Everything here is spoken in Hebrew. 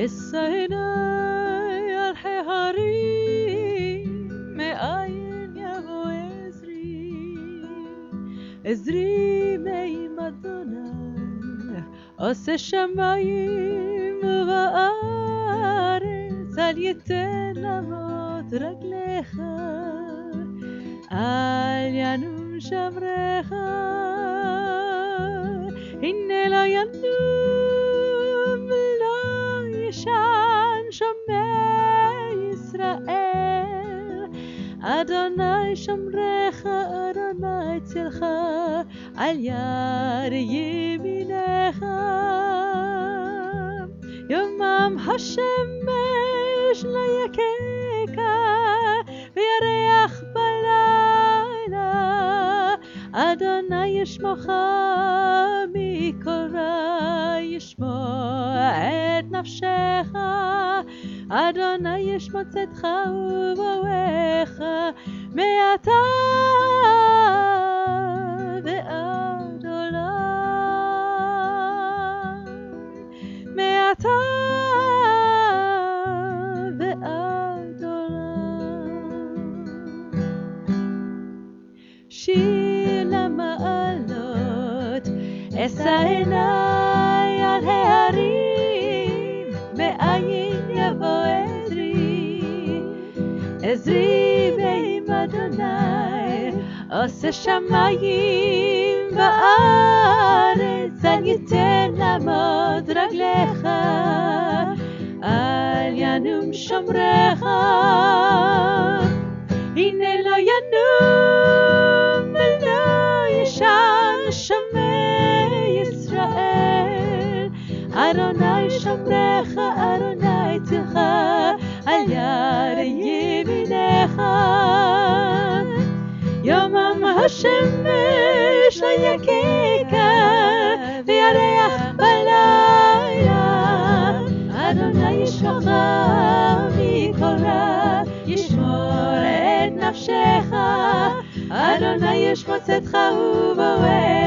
אשא עיני על ההרים, מאין יבוא עזרי. עזרי מעם אדוני, עושה שמיים וארץ, אל ייתן למות רגליך, אל ינום שמרך. הנה לא ינום ולא ישן שומע ישראל, אדוני שמרך, אדוני צלך, על יד ימינך. יומם השמש לא יככה, וירח בלילה, אדוני ישמוך מכל רע, ישמוע את נפשך, אדוני ישמור צאתך ובואך, מעתה ועד עולם, מעתה ועד עולם. שיר למעלות, אשא עיני על ההרים, מאין יבוא עזרי. עזרי מעם אדוני, עושה שמיים וארץ, אל ייתן לעמוד רגליך, אל ינום שומרך. הנה לא ינום ולא ישן שומע ישראל, אדוני שמרך, אדוני צלך, על יד ימינך. יומם השמש לא יככה, וירח בלילה, אדוני ישמוך מכל רע, ישמור את נפשך, אדוני ישמור צאתך ובואך,